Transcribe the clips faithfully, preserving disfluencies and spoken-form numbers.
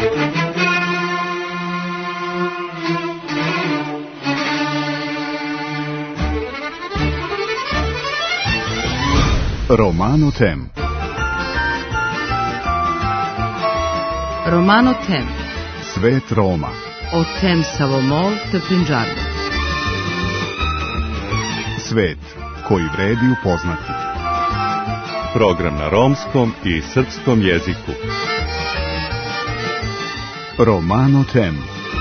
Romano Tem. Romano Tem. Svet Roma. O tem Savomol te Punjabi. Svet koji vredi upoznati. Program na romskom i srpskom jeziku. Romano Tem.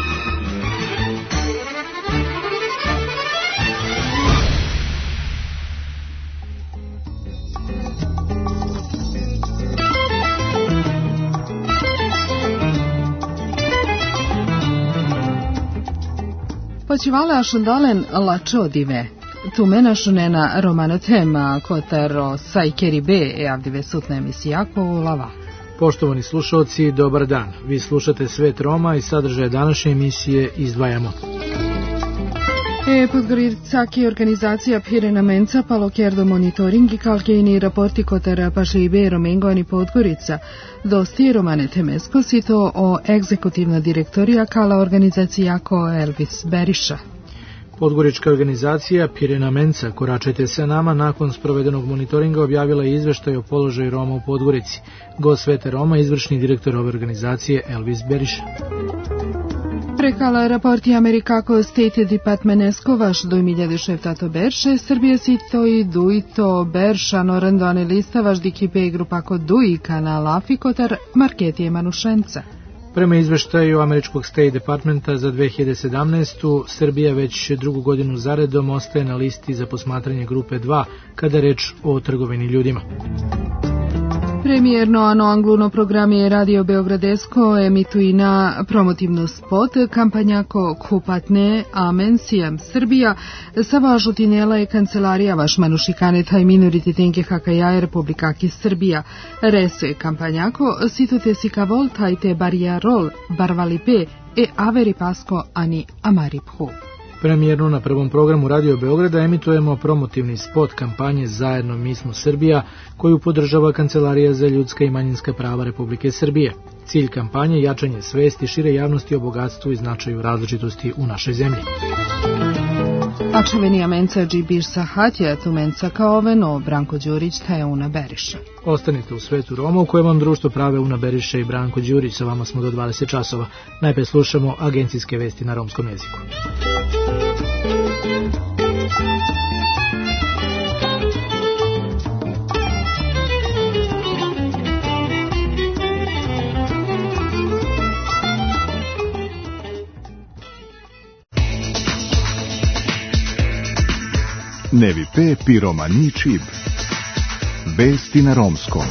Počívala šundalen lačo dive. Tu menašunena Romano Tema, kotaro sajkeri be e avdive sutne emisijako u lava. Poštovani slušalci, dobar dan. Vi slušate Svet Roma i sadržaje današnje emisije izdvajamo. E podgoricaki organizacija Pirena Menca palokerdo monitoringi kalkejni raporti kotara paše i be Romengoni Podgorica. Dosti Romane Temesko si to o egzekutivna direktorija kala organizacijako Elvis Beriša. Podgorička organizacija Pirena Menca, koračajte se nama, nakon sprovedenog monitoringa objavila je izveštaj o položaju Roma u Podgorici. Gost Svete Roma, izvršni direktor ove organizacije Elvis Beriša. Prekala raporti Amerikako State Departmentesko vaš do miljade šeftato Berše, Srbije si to i duito Berša norandone lista vaš dikipe grupako duj kanal Afikotar marketije Manušenca. Prema izveštaju Američkog State Departmenta za dve hiljade sedamnaestu. Srbija već drugu godinu zaredom ostaje na listi za posmatranje grupe dva kada je reč o trgovini ljudima. Premijerno ano angluno program je Radio Beogradesko emituje na promotivnu spot kampanjako Kupatne Amen Sijam Srbija sa važutinela je kancelarija vaš manušikane taj minoriti tenke hakajaje Republikaki Srbija. Rese kampanjako situte si kavol tajte barija rol barvalipe e averi pasko ani amariphu. Premijerno na prvom programu Radio Beograda emitujemo promotivni spot kampanje Zajedno mi smo Srbija, koju podržava Kancelarija za ljudska i manjinska prava Republike Srbije. Cilj kampanje je jačanje svesti šire javnosti o bogatstvu i značaju različitosti u našoj zemlji. Akšavenija menca džibir sa hatja tu menca kaoveno Branko Đurić taja Una Beriša. Ostanite u Svetu Roma u kojem vam društvo prave Una Beriša i Branko Đurić. Sa vama smo do dvadeset časova. Najprej slušamo agencijske vesti na romskom jeziku. Nevi pe piromani čib. Vesti na romskom.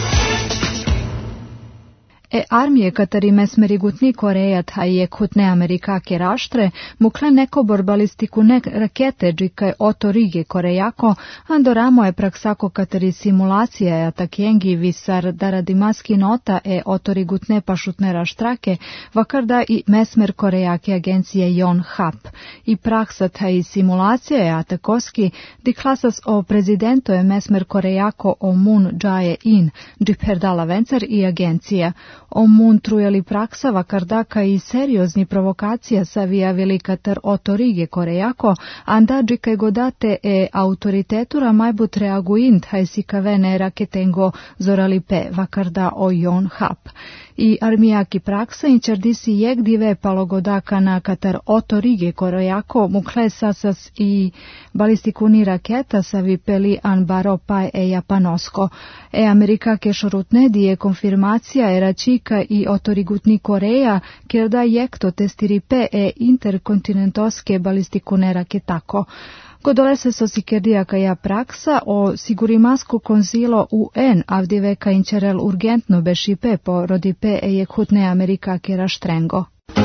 E armije katari mesmeri gutni Koreja taj je kutne Amerikake raštre, mukle neko borbalistiku nek rakete džikaj oto rige Korejako, andoramo je praksako katari simulacija e atakjengi visar daradimaski nota e otori gutne pašutne raštrake, vakarda i mesmer Korejake agencije Yonhap. I praksa taj simulacija e atakoski, di klasas o prezidento je mesmer Korejako o Moon Jae-in, džiperdala vencar i agencija. O Moon trujeli praksa vakardaka i seriozni provokacija savija velikatar otorige Korejako, anda džikaj godate e autoritetura majbut reaguint hajsikavene raketengo zoralipe vakarda o Yonhap. I armijaki praksa inčardisi jek dive palogodaka na katar otorige Korejako mukle sasas i balistikuni raketa savi peli anbaro paj e japanosko. E Amerika ke šorutne dije konfirmacija e račika i otorigutni Koreja kjer da jekto testiripe e interkontinentoske balistikune raketako. Godole se sosikerdijaka ja praksa o sigurimasku konzilo U N avdiveka inčerel urgentno bešipe po rodipe e jekutne Amerika kera štrengo.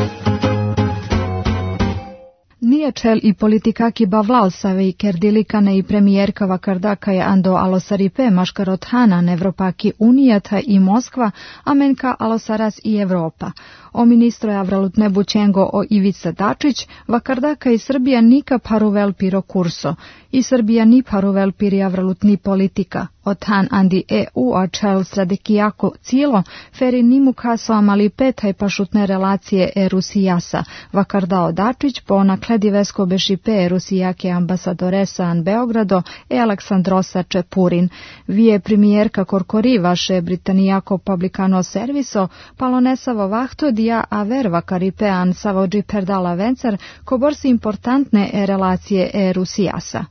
Nije čel i politikaki bavlal save i kerdilikane i premijerka vakardaka je ando alosaripe maškarot hanan Evropaki Unijata i Moskva, amenka alosaras i Evropa. O ministro je avralut nebućengo o Ivica Dačić, vakardaka i Srbija nika paruvel piro kurso. I Srbija ni paruvel piri avralut ni politika. Otan andi E U a čel strategijako cilo, feri nimu kaso amali petaj pašutne relacije e Rusijasa. Vakardao Dačić po nakledi vesko bešipe e Rusijake ambasadoresa an Beogrado e Aleksandrosa Čepurin. Vije premijerka korkori vaše Britanijako publikano serviso, palonesavo vahto dia aver vakaripe an savođi perdala vencer, ko borsi importantne e relacije e Rusijasa.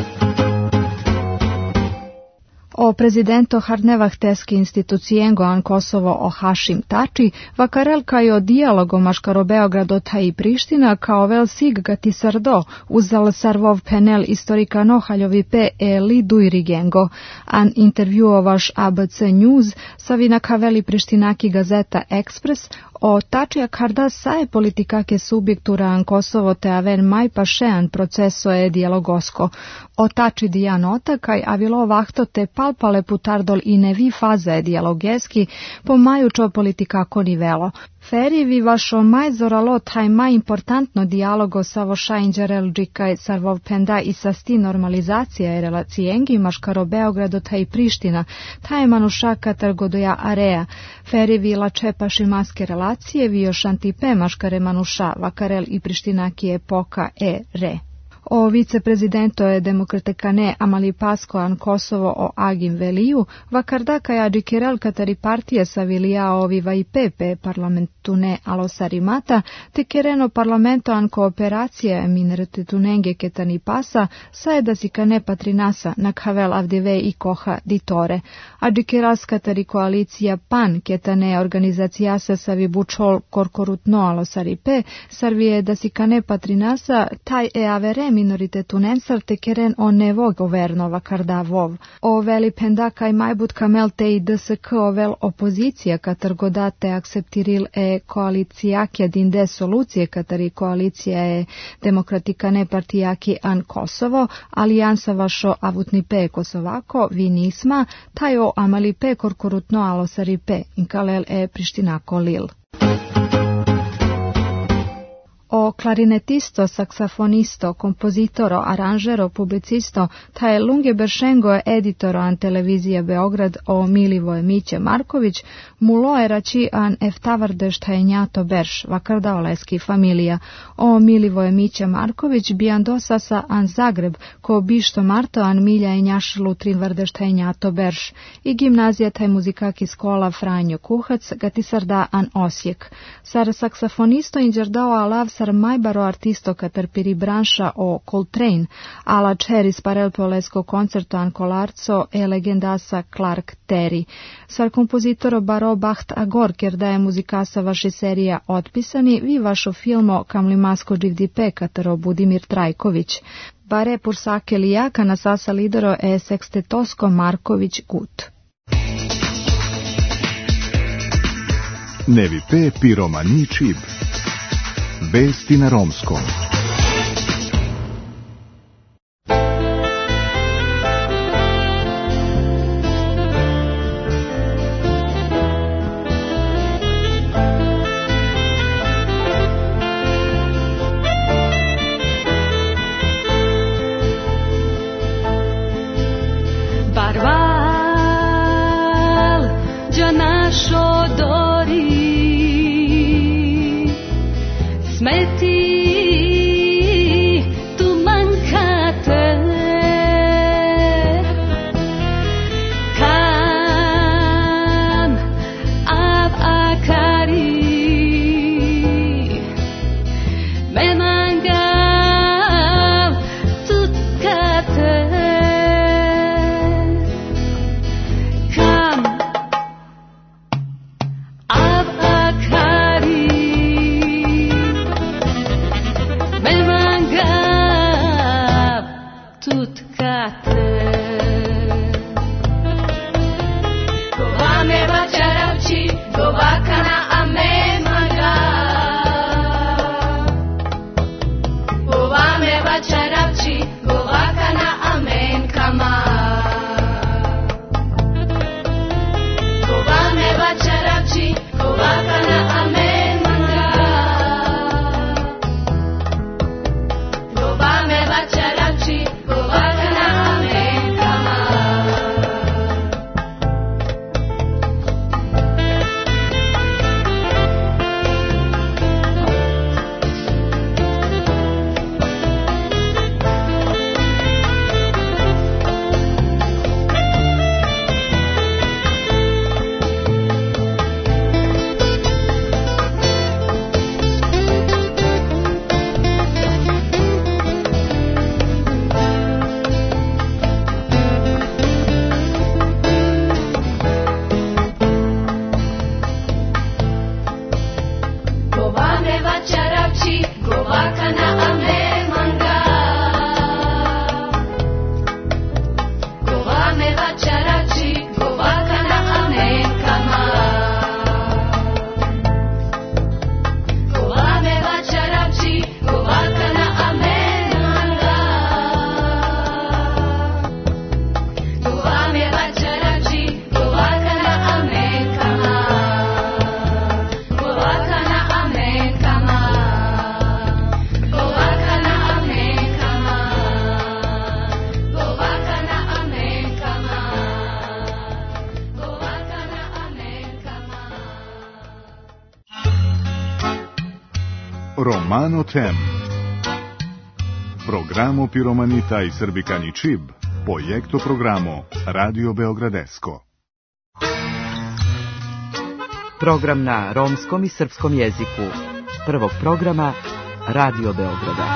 O prezidento Harnevah teski institucijengo an Kosovo o Hašim Tači, vakarel kaj o dijalogo maškaro Beograd ota i Priština kao vel sig gati sardo, uzal sarvov penel istorika nohaljovi pe e li duirigengo. An intervjuovaš A B C News, savina kaveli Prištinaki gazeta Ekspres, o tačija karda sae politikake subjektura an Kosovo te aven maj pašean proceso e dijalogosko. O tači dija nota kaj avilo vahto te palpale putardol i nevi faza e dijalogeski po maju čo politikako nivelo. Feri vi vašo maj zoralo taj maj importantno dijalogo sa voša inđerel džikaj sarvov penda i sasti normalizacija e relacijengi maškaro Beogrado taj Priština, taj manuša katargodoja area. Feri vi lače paši maske relacije vi još antipe maškare manuša vakarel i Prištinaki epoka e re. O viceprezidento je demokratekane Amali Pasko an Kosovo o Agim Veliju, vakardaka ja džikirel katari partije sa vilija oviva i pepe parlamentune alosarimata, te kereno parlamento an kooperacije minretetunenge ketani pasa, saeda si kane patrinasa na kavel avdeve i koha ditore. A džikiras katari koalicija pan ketane organizacija sa savi bučol korkorutno alosaripe, sarvije da si kane patrinasa taj e avere minoritetu nensar te keren o nevo governova kardavov. O veli pendaka i majbut kamel te i D S K ovel opozicija katar godate akceptiril e koalicijake dinde solucije katari koalicija e demokratikane partijaki an Kosovo, alijansa vašo avutni pe Kosovako, vi nisma, taj o amali pe korkorutno alosari pe, inkalel e Prištinako lil. O klarinetisto, saksafonisto, kompozitoro, aranžero, publicisto, taj Lunge Beršengo je editoro an televizija Beograd o Milivoje Miće Marković, mulo je rači an eftavardeš taj njato berš, vakarda oleski familija. O Milivoje Miće Marković bijan dosasa an Zagreb, ko bišto marto an milja i njašlu trinvardeš taj njato berš. I gimnazija taj muzikaki skola Franjo Kuhac, gatisarda an Osijek. Sar saksafonisto inđerdao alav sar majbaro artisto katar piri branša o Coltrane, ala čeris parel polesko koncerto an kolarco e legendasa Clark Terry. Sar kompozitoro baro baht agor ker da je muzikasa vaši serija otpisani, vi vašo filmo Kamlimasko dživdipe kataro Budimir Trajković. Bare pursake lijaka na sasa lidero e sekstetosko Marković Gut. Nevi pe piromani čib. Vesti na romskom. Barval, già nascio dori. Smeti tu mancate kam av akari me mangav tutkate kam av akari Romano Tem. Programo Piromanita i Srbikani Čib, projekto programo Radio Beogradesko. Program na romskom i srpskom jeziku. Prvog programa Radio Beograda.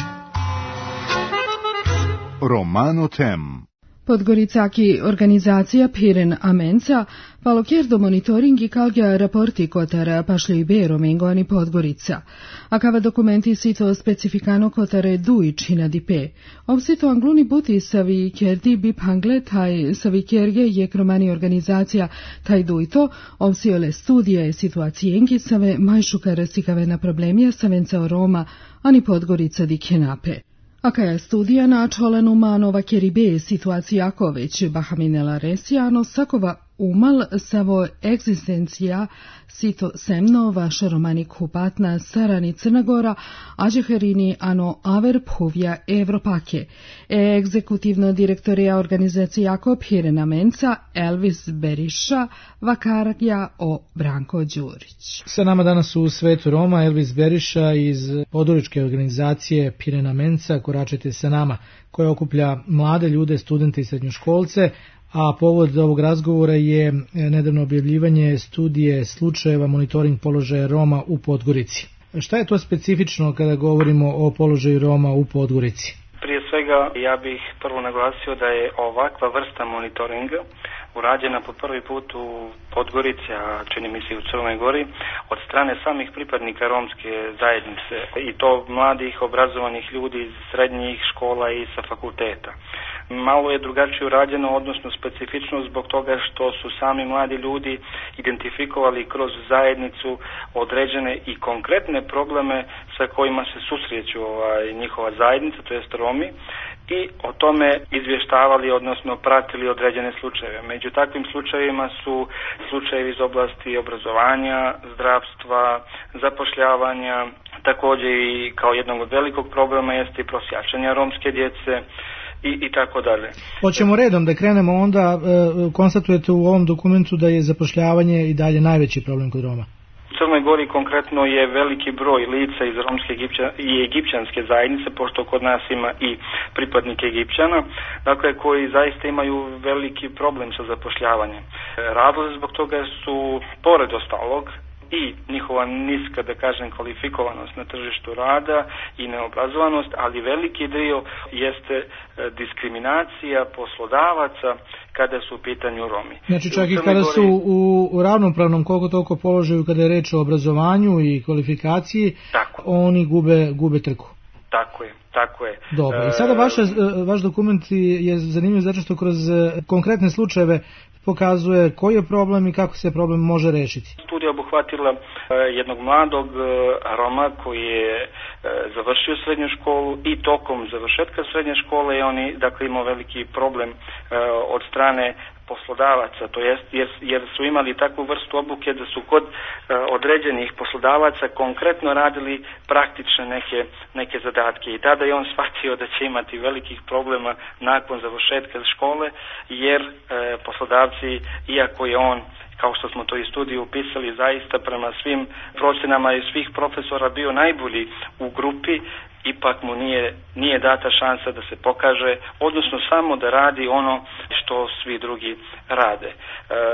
Romano Tem. Podgoricaki organizacija Piren Amenca, palokjerdo monitoringi kalgja raporti kotara pašli Beromingo ani Podgorica. Akava dokumenti sito specifikano kotare dui čina dipe. Obsito angluni buti savi kjerdi bip hangle taj savi kjerge je kromani organizacija taj duito, obsiole studije situacijenki save majšukare sikave na problemija savenca o Roma ani Podgorica di kenape. Aka je studija na čolenu manova kjeribe situacija ako već bahaminela resijano sakova umal savo egzistencija sito semno vaša romani kupatna sarani Crnagora, ađeherini ano aver puvja Evropake. E egzekutivno direktorija organizacije jako Pirena Menca Elvis Beriša vakarja o Branko Đurić. Sa nama danas u svetu Roma Elvis Beriša iz područke organizacije Pirena Menca, koračajte sa nama, koja okuplja mlade ljude, studente i srednjoškolce, a povod ovog razgovora je nedavno objavljivanje studije slučajeva monitoring položaja Roma u Podgorici. Šta je to specifično kada govorimo o položaju Roma u Podgorici? Prije svega ja bih prvo naglasio da je ovakva vrsta monitoringa urađena po prvi put u Podgorici, a čini mi se u Crnoj Gori, od strane samih pripadnika romske zajednice i to mladih obrazovanih ljudi iz srednjih škola i sa fakulteta. Malo je drugačije urađeno, odnosno specifično zbog toga što su sami mladi ljudi identifikovali kroz zajednicu određene i konkretne probleme sa kojima se susreću ovaj, njihova zajednica, to jest Romi, i o tome izvještavali, odnosno pratili određene slučajeve. Među takvim slučajevima su slučajevi iz oblasti obrazovanja, zdravstva, zapošljavanja, također i kao jednog od velikog problema jeste i prosjačenja romske djece, I, i tako dalje. Hoćemo redom da krenemo onda, e, konstatujete u ovom dokumentu da je zapošljavanje i dalje najveći problem kod Roma. U Crnoj Gori konkretno je veliki broj lica iz romske i egipćanske zajednice, pošto kod nas ima i pripadnike Egipćana, dakle koji zaista imaju veliki problem sa zapošljavanjem. Razlozi zbog toga su, pored ostalog, i njihova niska, da kažem, kvalifikovanost na tržištu rada i neobrazovanost, ali veliki dio jeste diskriminacija poslodavaca kada su u pitanju Romi. Znači čak i kada su u, u ravnopravnom koliko toliko položaju kada je reč o obrazovanju i kvalifikaciji, tako. Oni gube, gube trku. Tako je, tako je. Dobro, i sada vaša, vaš dokument je zanimljiv zato što kroz konkretne slučajeve pokazuje koji je problem i kako se problem može rešiti. Studija obuhvatila jednog mladog Roma koji je završio srednju školu i tokom završetka srednje škole je on dakle imao veliki problem od strane poslodavaca, to jest jer, jer su imali takvu vrstu obuke da su kod određenih poslodavaca konkretno radili praktične neke, neke zadatke i tada je on shvatio da će imati velikih problema nakon završetka škole jer e, poslodavci, iako je on, kao što smo to i studiju upisali, zaista prema svim procjenama i svih profesora bio najbolji u grupi, ipak mu nije, nije data šansa da se pokaže, odnosno samo da radi ono što svi drugi rade. E,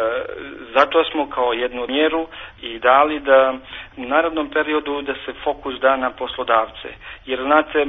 zato smo kao jednu mjeru i dali da u narednom periodu da se fokus da na poslodavce. Jer znate, e,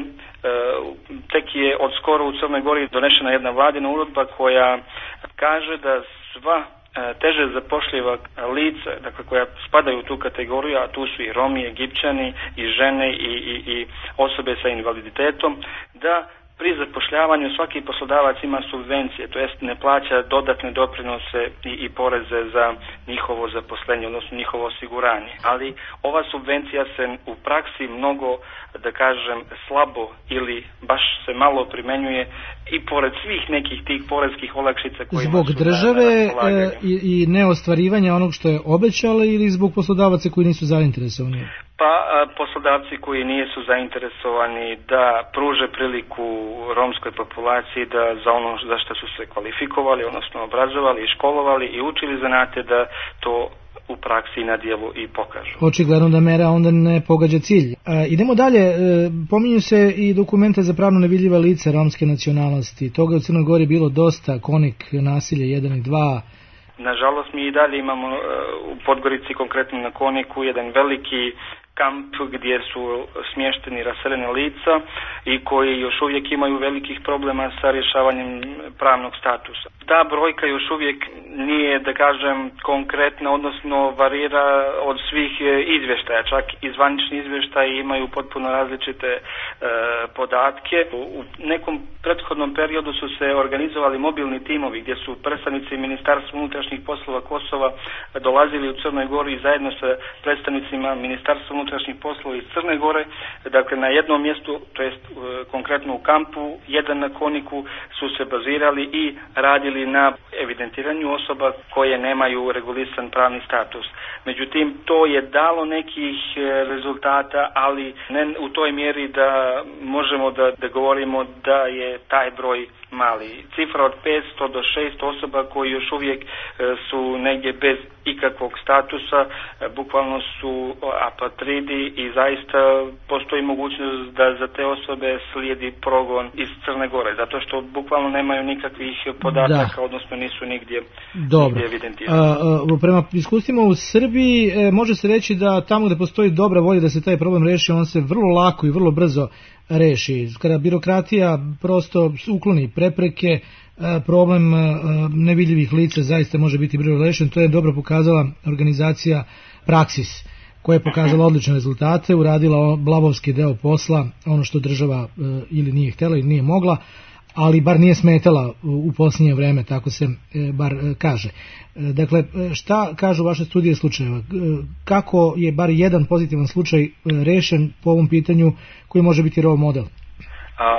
tek je od skoro u Crnoj Gori donešena jedna vladina uredba koja kaže da sva teže zapošljiva lica, dakle koja spadaju u tu kategoriju, a tu su i Romi, Egipćani, i žene i, i, i osobe sa invaliditetom, da pri zapošljavanju svaki poslodavac ima subvencije, to jest ne plaća dodatne doprinose i, i poreze za njihovo zaposlenje, odnosno njihovo osiguranje. Ali ova subvencija se u praksi mnogo, da kažem, slabo ili baš se malo primenjuje i pored svih nekih tih porezkih olakšica koje zbog države na, na i, i neostvarivanja onog što je obećala ili zbog poslodavaca koji nisu zainteresovani? Pa poslodavci koji nisu zainteresovani da pruže priliku romskoj populaciji da za ono za što su se kvalifikovali, odnosno obrazovali i školovali i učili zanate da to u praksi na dijelu i pokažu. Očigledno da mera onda ne pogađa cilj. E, idemo dalje, e, pominju se i dokumente za pravno nevidljiva lica romske nacionalnosti. Toga u Crnoj Gori bilo dosta, Konik, nasilje jedan i dva. Nažalost, mi i dalje imamo uh, u Podgorici, konkretno na Koniku, jedan veliki kamp gdje su smješteni raseljena lica i koji još uvijek imaju velikih problema sa rješavanjem pravnog statusa. Ta brojka još uvijek nije, da kažem, konkretna, odnosno varira od svih izvještaja. Čak i zvanični izvještaji imaju potpuno različite e, podatke. U nekom prethodnom periodu su se organizovali mobilni timovi gdje su predstavnici Ministarstva unutrašnjih poslova Kosova dolazili u Crnoj Gori i zajedno sa predstavnicima Ministarstva unutrašnjih poslova iz Crne Gore, dakle na jednom mjestu, to jest e, konkretno u kampu, jedan na Koniku, su se bazirali i radili na evidentiranju osoba koje nemaju regulisan pravni status. Međutim, to je dalo nekih rezultata, ali ne u toj mjeri da možemo da, da govorimo da je taj broj mali. Cifra od petsto do šesto osoba koji još uvijek su negdje bez ikakvog statusa, bukvalno su apatridi i zaista postoji mogućnost da za te osobe slijedi progon iz Crne Gore, zato što bukvalno nemaju nikakvih podataka, da. Odnosno nisu nigdje, nigdje evidentirani. A, a, prema iskustvima u Srbiji e, može se reći da tamo gdje postoji dobra volja da se taj problem reši, on se vrlo lako i vrlo brzo reši. Kada birokratija prosto ukloni prepreke, problem nevidljivih lica zaista može biti brzo rešen. To je dobro pokazala organizacija Praksis, koja je pokazala odlične rezultate, uradila blavovski deo posla, ono što država ili nije htjela ili nije mogla, ali bar nije smetala u posljednje vreme, tako se bar kaže. Dakle, šta kažu vaše studije slučajeva? Kako je bar jedan pozitivan slučaj rešen po ovom pitanju koji može biti role model? A,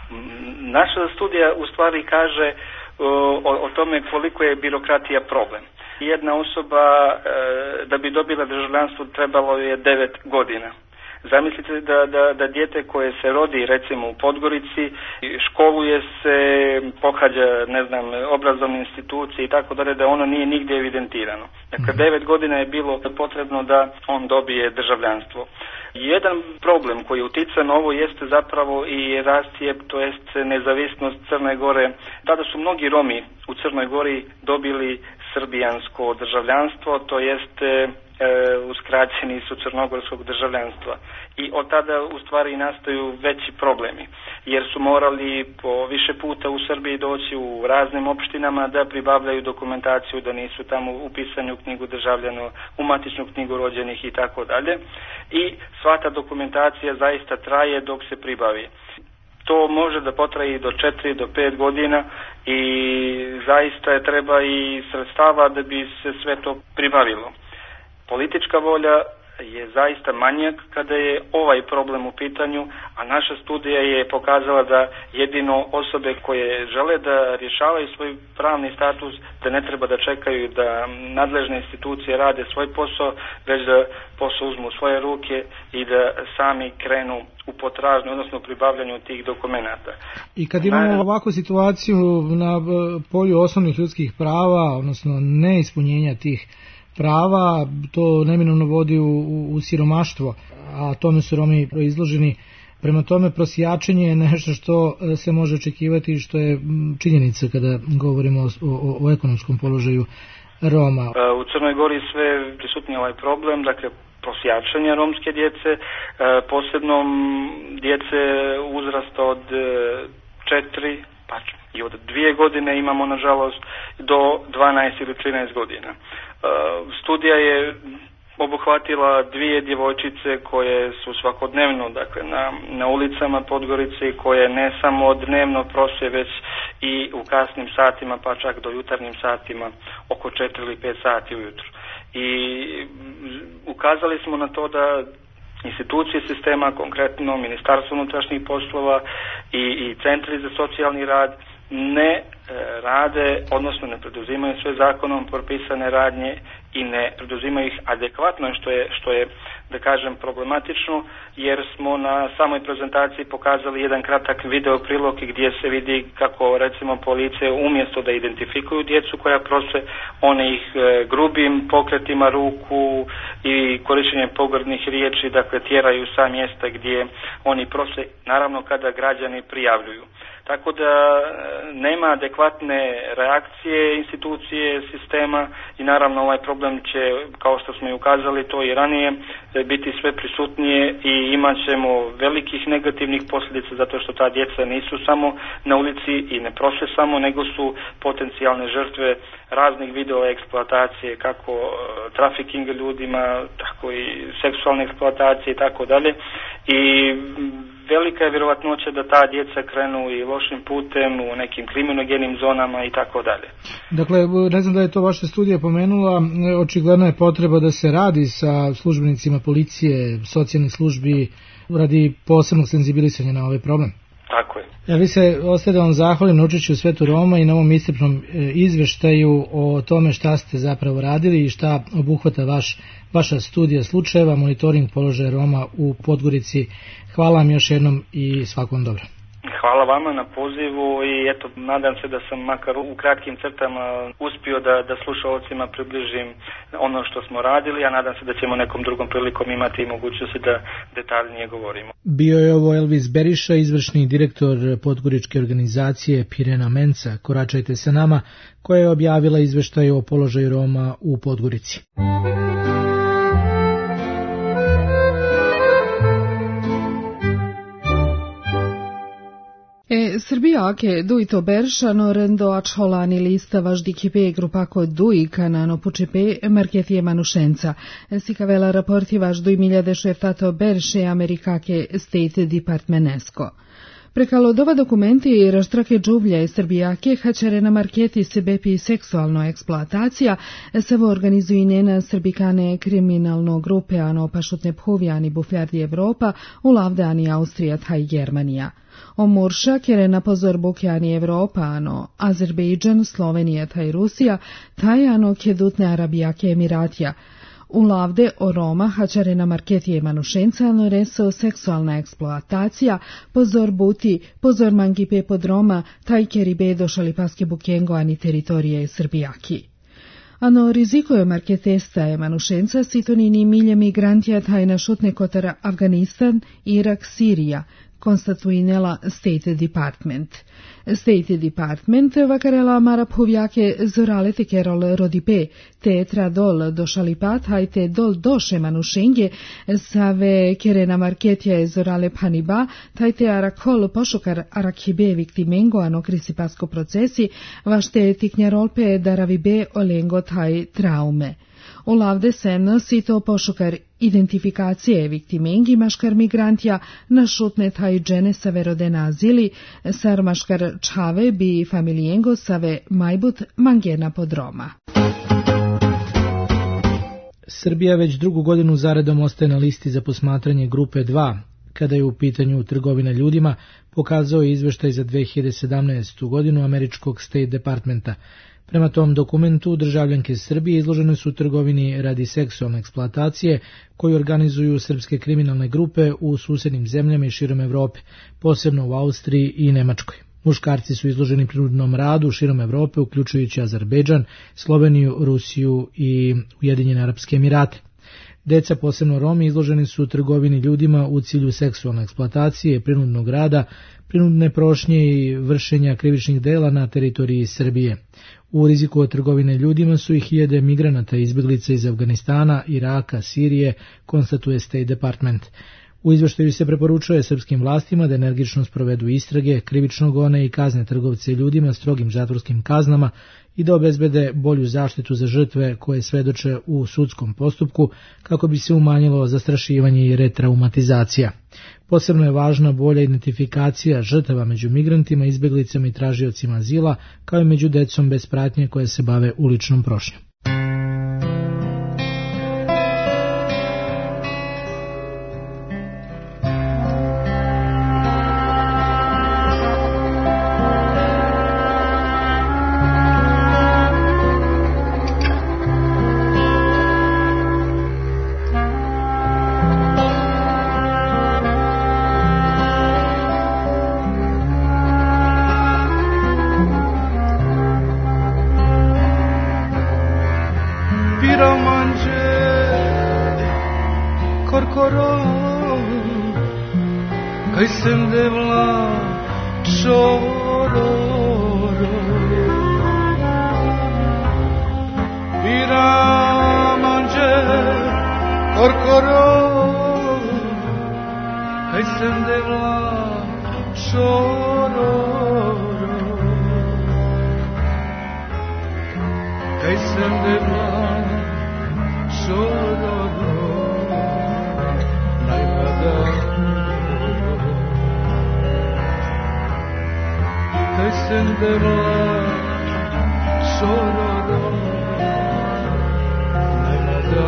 naša studija u stvari kaže o, o tome koliko je birokratija problem. Jedna osoba e, da bi dobila državljanstvo trebalo je devet godina. Zamislite da, da, da dijete koje se rodi recimo u Podgorici, školuje se, pohađa ne znam, obrazovne institucije i tako dalje, da ono nije nigdje evidentirano. Dakle, devet godina je bilo potrebno da on dobije državljanstvo. Jedan problem koji utica na ovo jeste zapravo i rastijep, to jest nezavisnost Crne Gore. Tada su mnogi Romi u Crnoj Gori dobili srbijansko državljanstvo, to jest e, uskraćeni su crnogorskog državljanstva. I od tada u stvari nastaju veći problemi, jer su morali po više puta u Srbiji doći u raznim opštinama da pribavljaju dokumentaciju, da nisu tamo upisani u knjigu državljana, u matičnu knjigu rođenih i tako dalje. I sva ta dokumentacija zaista traje dok se pribavi. To može da potraje i do četiri do pet godina i zaista je treba i sredstava da bi se sve to pribavilo. Politička volja je zaista manjak kada je ovaj problem u pitanju, a naša studija je pokazala da jedino osobe koje žele da rješavaju svoj pravni status, da ne treba da čekaju da nadležne institucije rade svoj posao, već da posao uzmu u svoje ruke i da sami krenu u potražnju, odnosno u pribavljanju tih dokumenata. I kad imamo ovakvu situaciju na polju osnovnih ljudskih prava, odnosno neispunjenja tih prava, to neminovno vodi u, u, u siromaštvo, a tome su Romi izloženi. Prema tome, prosjačenje je nešto što se može očekivati i što je činjenica kada govorimo o, o, o ekonomskom položaju Roma. U Crnoj Gori sve prisutni ovaj problem, dakle prosjačenja romske djece, posebno djece uzrasta od četiri pa i od dvije godine imamo nažalost do dvanaest ili trinaest godina. Studija je obuhvatila dvije djevojčice koje su svakodnevno, dakle, na, na ulicama Podgorice, koje ne samo dnevno prose, već i u kasnim satima, pa čak do jutarnjim satima, oko četiri ili pet sati ujutro. I ukazali smo na to da institucije sistema, konkretno Ministarstvo unutrašnjih poslova i, i centri za socijalni rad, ne rade, odnosno ne preduzimaju sve zakonom propisane radnje i ne preduzimaju ih adekvatno, što je, što je da kažem problematično, jer smo na samoj prezentaciji pokazali jedan kratak video prilog gdje se vidi kako recimo policija umjesto da identifikuju djecu koja prose, one ih e, grubim pokretima ruku i korištenjem pogrdnih riječi, dakle tjeraju sa mjesta gdje oni prose, naravno kada građani prijavljuju. Tako da nema adekvatne reakcije institucije, sistema i naravno ovaj problem će, kao što smo i ukazali to i ranije, biti sve prisutnije i imat ćemo velikih negativnih posljedica zato što ta djeca nisu samo na ulici i ne prose samo, nego su potencijalne žrtve raznih vidova eksploatacije, kako trafikinga ljudima, tako i seksualne eksploatacije i tako dalje. I velika je vjerovatnoća da ta djeca krenu i lošim putem u nekim kriminogenim zonama i tako dalje. Dakle, ne znam da je to vaša studija pomenula, očigledno je potreba da se radi sa službenicima policije, socijalnih službi radi posebnog senzibilisanja na ovaj problem. Tako je. Ja vi se ostaje da vam zahvalim na učešću u Svetu Roma i na ovom iscrpnom izveštaju o tome šta ste zapravo radili i šta obuhvata vaš, vaša studija slučajeva, monitoring položaja Roma u Podgorici. Hvala vam još jednom i svakom dobro. Hvala vama na pozivu i eto, nadam se da sam makar u kratkim crtama uspio da, da slušalcima približim ono što smo radili, a nadam se da ćemo nekom drugom prilikom imati mogućnosti da detaljnije govorimo. Bio je ovo Elvis Beriša, izvršni direktor podgoričke organizacije Pirena Mensa, Koračajte sa nama, koja je objavila izveštaj o položaju Roma u Podgorici. E, Srbija che duito bersciano rendo acciolani lista važdikipe grupako dui canano pucipe marchetie manuscenza. Si cavela rapporti važ dui miljade šeftato bersce amerikake State Departmentsco. Prekalodova dokumenti i raštrake džublja i Srbijake hačere na marketi sebepi seksualno eksploatacija sevo organizujine srbikane kriminalno grupe ano pašutne phovjani bufljardi Evropa u lavdani Austrija taj Germanija. Omurša kjere na pozor bukjani Evropa ano Azerbejdžan, Slovenija taj Rusija taj ano kjedutne Arabijake Emiratija. U lavde o Roma hačare na marketije manušenca ano reso seksualna eksploatacija, pozor buti, pozor mangipe pod Roma, taj kjeribe došali paske bukengo ani teritorije Srbijaki. Ano rizikoje marketesta je manušenca sitonini milje migrantija taj na šutne kotara Afganistan, Irak, Sirija, konstatuinela State Department. State Department vakarela mara phovjake zorale te kerol rodipe, te tradol došalipat hajte dol doše manušenge, save kerena marketja zorale paniba, tajte arakol pošukar arakibe viktimengo ano krisipasko procesi, vašte tiknjarolpe daravibe olengo taj traume. U lavde sen sito pošukar identifikacije viktimengi maškar migrantja na šutne taj džene save rodena azili, sar maškar čave bi familijengo save majbut mangena pod Roma. Srbija već drugu godinu zaredom ostaje na listi za posmatranje grupe dva, kada je u pitanju trgovina ljudima, pokazao je izveštaj za dve hiljade sedamnaestu. godinu američkog State Departmenta. Prema tom dokumentu, državljanke Srbije izložene su trgovini radi seksualne eksploatacije koju organizuju srpske kriminalne grupe u susednim zemljama i širom Evrope, posebno u Austriji i Nemačkoj. Muškarci su izloženi prinudnom radu širom Evrope, uključujući Azerbejdžan, Sloveniju, Rusiju i Ujedinjene Arapske Emirate. Deca, posebno Romi, izloženi su trgovini ljudima u cilju seksualne eksploatacije, prinudnog rada, prinudne prošnje i vršenja krivičnih dela na teritoriji Srbije. U riziku od trgovine ljudima su i hiljade migranata i izbjeglica iz Afganistana, Iraka, Sirije, konstatuje State Department. U izveštaju se preporučuje srpskim vlastima da energično sprovedu istrage, krivično gone i kazne trgovce ljudima strogim zatvorskim kaznama i da obezbede bolju zaštitu za žrtve koje svedoče u sudskom postupku kako bi se umanjilo zastrašivanje i retraumatizacija. Posebno je važna bolja identifikacija žrtava među migrantima, izbjeglicama i tražiocima azila, kao i među decom bez pratnje koje se bave uličnom prošnjom. corcoro kai sende vla chororo vira manje corcoro kai sende vla chororo kai sende vla chororo naimada kai sende vla chororo naimada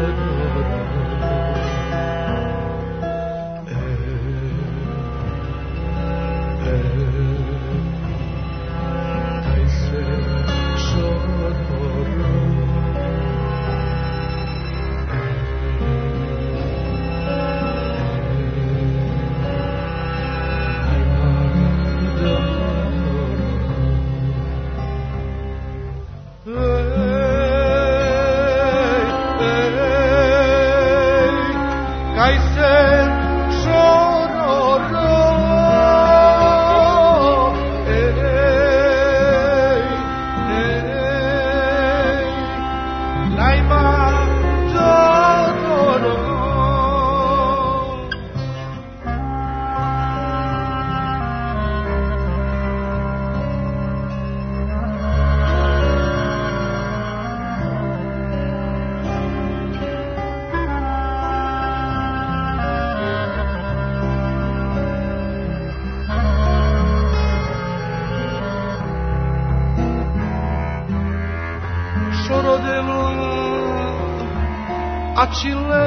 Acile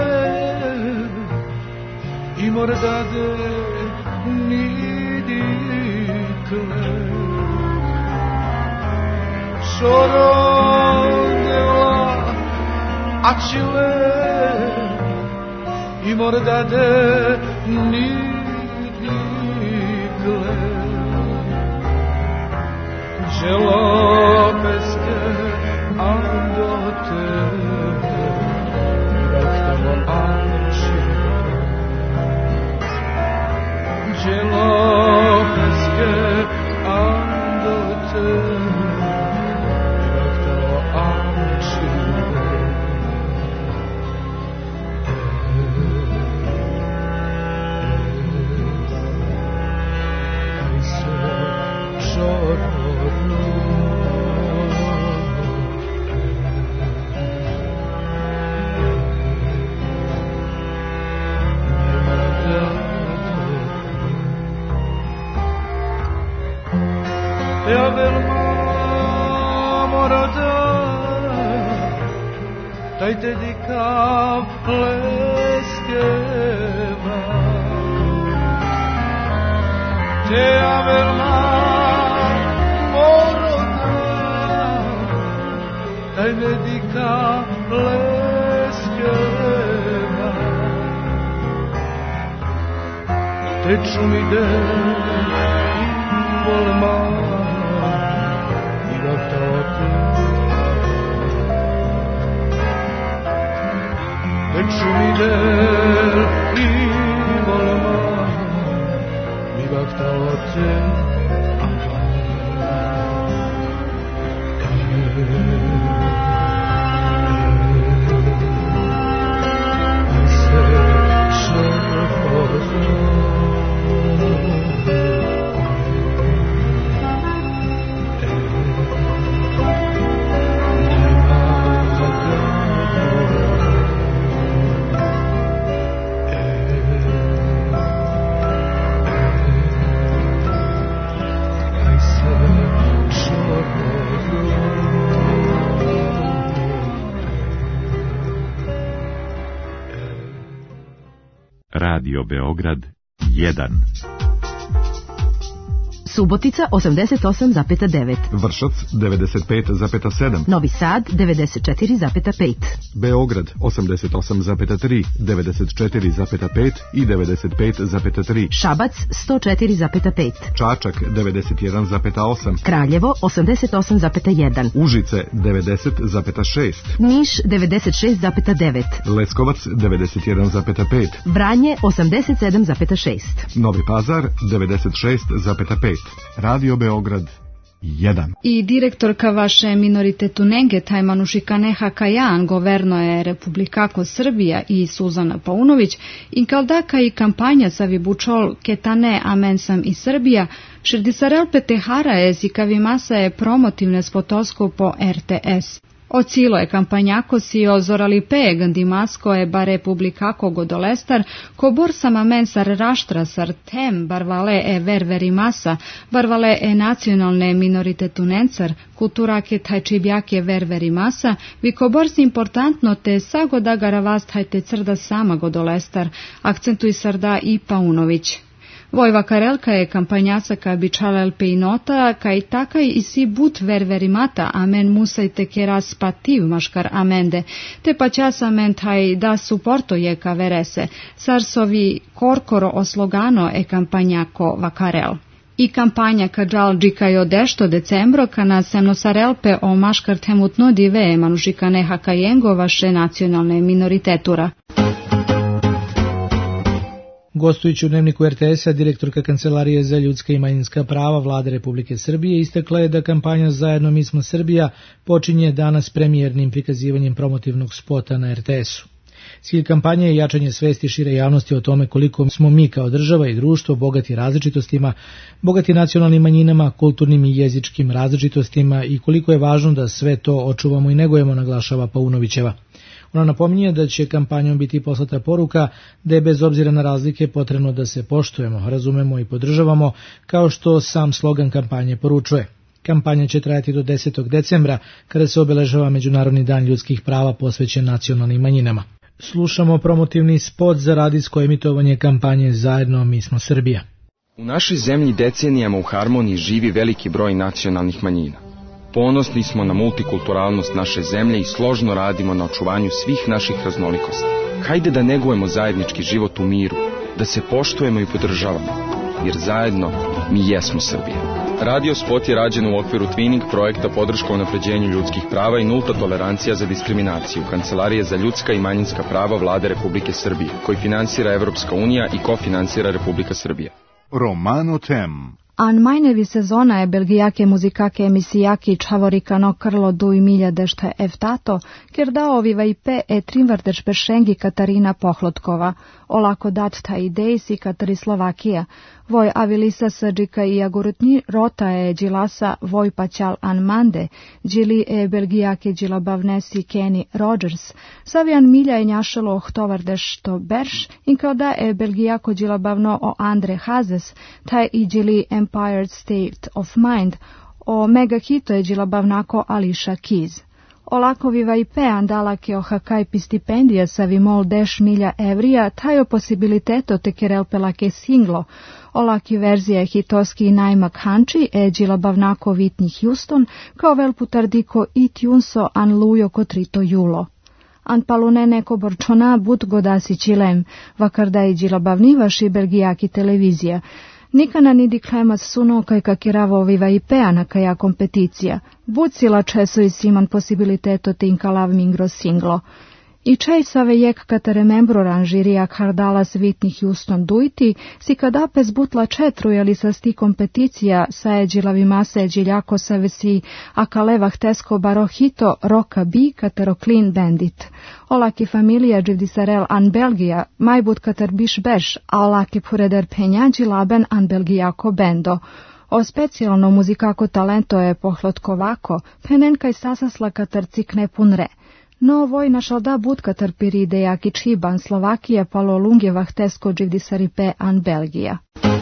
I mordade nidikle Sorodela Acile I mordade nidikle Želopeske andote Gelopeske andote Ivaktalo amčile Kaj se žorno Ja velma morada Daj dedikav leskeva Te ja velma morada Daj dedikav leskeva Te čumi de volma Čumidel I volma Mi vaktaote Radio Beograd jedan. Subotica osamdeset osam zarez devet, Vršac devedeset pet zarez sedam, Novi Sad devedeset četiri zarez pet, Beograd osamdeset osam zarez tri, devedeset četiri zarez pet i devedeset pet zarez tri, Šabac sto četiri zarez pet, Čačak devedeset jedan zarez osam, Kraljevo osamdeset osam zarez jedan, Užice devedeset zarez šest, Niš devedeset šest zarez devet, Leskovac devedeset jedan zarez pet, Vranje osamdeset sedam zarez šest, Novi Pazar devedeset šest zarez pet, Radio Beograd jedan. I direktorka vaše minoritetu Nenge, Tajmanušikaneha Kajan, governo je Republikako Srbija i Suzana Paunović, i kaldaka i kampanja sa Vibučol Ketane Amensam i Srbija, Širdisarel Petehara je zikavi masa je promotivne spotosko po R T S. Ocilo je kampanjako si ozorali peg Dimasko je ba Republikako godolestar, ko borsama mensar raštra sar tem barvale e ververi masa, barvale e nacionalne minoritetu nencar, kulturake tajčibjake ververi masa, vi ko bors importantno te sago da garavasthajte crda sama godolestar, akcentuj sarda i Paunović. Vojva Karelka je kampanjaca ka bičalel peinota, kaj takaj i si but ververimata, amen musajte keras pativ maškar amende, te pa čas amen taj da suporto je ka verese, sarsovi korkoro oslogano e kampanjako vakarel. I kampanja ka džal džikajo dešto decembro, ka na semnosarelpe o maškar temutno dive manušikaneha kajengo vaše nacionalne minoritetura. Gostujući u dnevniku R T S-a, direktorka Kancelarije za ljudska i manjinska prava Vlade Republike Srbije istakla je da kampanja Zajedno mi smo Srbija počinje danas premijernim prikazivanjem promotivnog spota na R T S-u. Cilj kampanje je jačanje svesti šire javnosti o tome koliko smo mi kao država i društvo bogati različitostima, bogati nacionalnim manjinama, kulturnim i jezičkim različitostima i koliko je važno da sve to očuvamo i negujemo, naglašava Paunovićeva. Ona napominje da će kampanjom biti poslata poruka da je bez obzira na razlike potrebno da se poštujemo, razumemo i podržavamo, kao što sam slogan kampanje poručuje. Kampanja će trajati do desetog decembra, kada se obeležava Međunarodni dan ljudskih prava posvećen nacionalnim manjinama. Slušamo promotivni spot za radijsko emitovanje kampanje Zajedno mi smo Srbija. U našoj zemlji decenijama u harmoniji živi veliki broj nacionalnih manjina. Ponosni smo na multikulturalnost naše zemlje i složno radimo na očuvanju svih naših raznolikosti. Hajde da negujemo zajednički život u miru, da se poštujemo i podržavamo, jer zajedno mi jesmo Srbija. Radio spot je rađen u okviru Twinning projekta podrška unapređenju ljudskih prava i nulta tolerancija za diskriminaciju Kancelarije za ljudska i manjinska prava Vlade Republike Srbije, koji finansira Evropska unija i kofinansira Republika Srbija. Romano Tem. An majnevi sezona je belgijake muzikake emisijaki čavorikano krlo duj milja dešte eftato, ker dao viva i pe e trimvrdeš pešengi Katarina Pohlotkova, olako dat ta idejs i Katari Slovakija, voj avilisa srđika i agurutni rota e džilasa voj paćal an mande, džili e belgijake džilabavnesi Kenny Rogers, savijan milja je njašalo ohtovardeš to berš, in kao da e belgijako džilabavno o Andre Hazes, taj i džili Empire State of Mind, o mega hito je džilabavnako Alicia Keys. Olako viva i pe andalake o hakajpi stipendija sa vimol deš milja evrija, tajo posibiliteto te kerelpelake singlo, olaki verzija hitoski najmak hanči e džilabavnako vitni Houston, kao velputardiko i tjunso an lujo kotrito julo. An palune neko borčona but godasi čilem, vakarda i džilabavnivaši belgijaki televizija. Nikana nidi klemas suno kaj kakiravo viva i peana kaja kompeticija. Bucila česo i siman posibiliteto tinkalav mingro singlo. I čej save jek kata remembro ranžirija kardala svitni Houston dujti, si kada pes butla četru jeli sa sti kompeticija sa eđilavi masa eđiljako save si akalevah tesko barohito roka bi katero clean bandit. Olaki familija dživdisarel an Belgija, majbut katar biš beš, a olaki pureder penjađi laben an belgijako bendo. O specijalno muzikako talento je Pohlotkovako, penenkaj sasasla katar cikne punre. No voj našalda but katar piride jaki čiban Slovakija palo lungjevah tesko dživdisaripe an Belgija.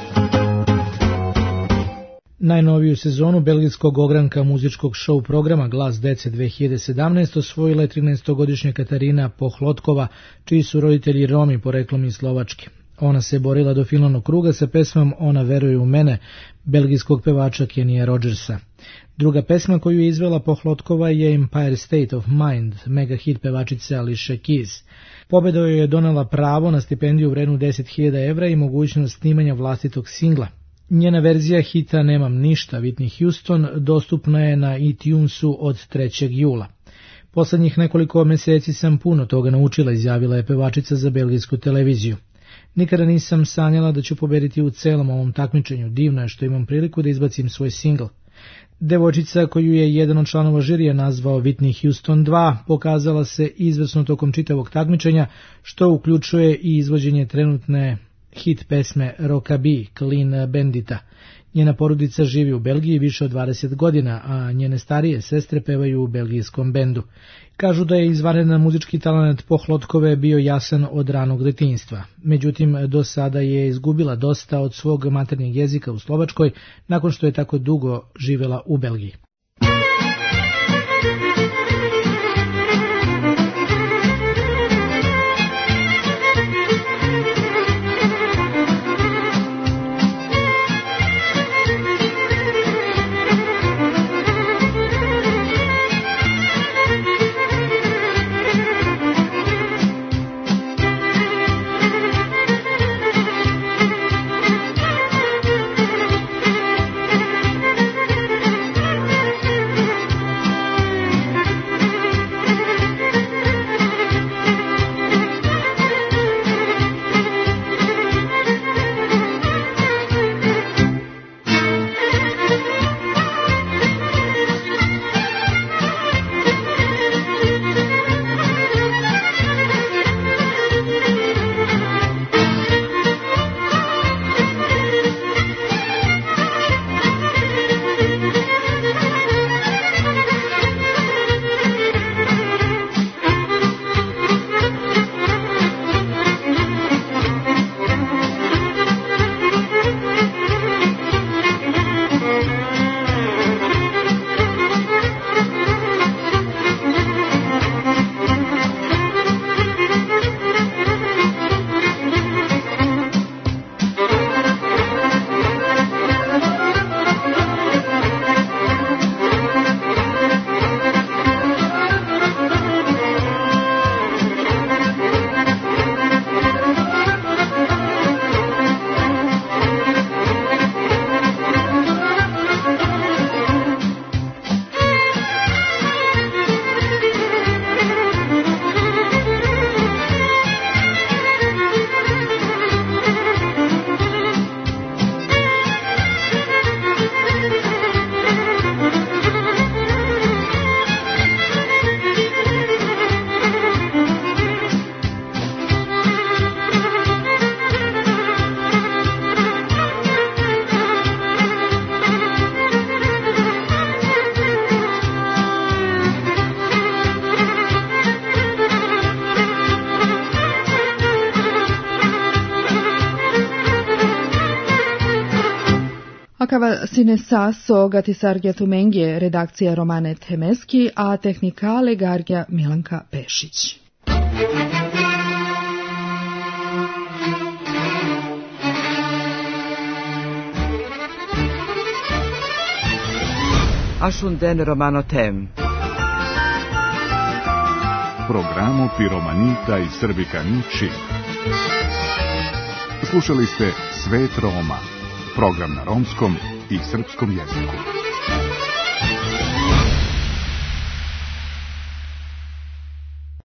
Najnoviju sezonu belgijskog ogranka muzičkog show programa Glas dece dve hiljade sedamnaeste osvojila je trinaestogodišnja Katarina Pohlotkova, čiji su roditelji Romi poreklom iz Slovačke. Ona se borila do finalnog kruga sa pesmom Ona veruje u mene, belgijskog pevača Kenija Rodgersa. Druga pesma koju je izvela Pohlotkova je Empire State of Mind, mega hit pevačice Alicia Keys. Pobeda joj je donela pravo na stipendiju vrednu deset hiljada evra i mogućnost snimanja vlastitog singla. Njena verzija hita Nemam ništa, Whitney Houston, dostupna je na iTunesu od trećeg jula. Poslednjih nekoliko meseci sam puno toga naučila, izjavila je pevačica za belgijsku televiziju. Nikada nisam sanjala da ću pobediti u celom ovom takmičenju, divno je što imam priliku da izbacim svoj singl. Devojčica koju je jedan od članova žirija nazvao Whitney Houston dva pokazala se izvrsno tokom čitavog takmičenja, što uključuje i izvođenje trenutne hit pesme Rockabilly, Clean Bandita. Njena porodica živi u Belgiji više od dvadeset godina, a njene starije sestre pevaju u belgijskom bendu. Kažu da je izvanredan muzički talent Pohlotkove bio jasan od ranog detinjstva. Međutim, do sada je izgubila dosta od svog maternjeg jezika u Slovačkoj, nakon što je tako dugo živela u Belgiji. Akava sine saso gatisargja tumengje, redakcija Romane Temeski, a tehnikale gargja Milanka Pešić. Ashunden Romano Tem. Programo Piromanita i Srbikani Čip. Slušali ste Svet Roma, program na romskom i srpskom jeziku.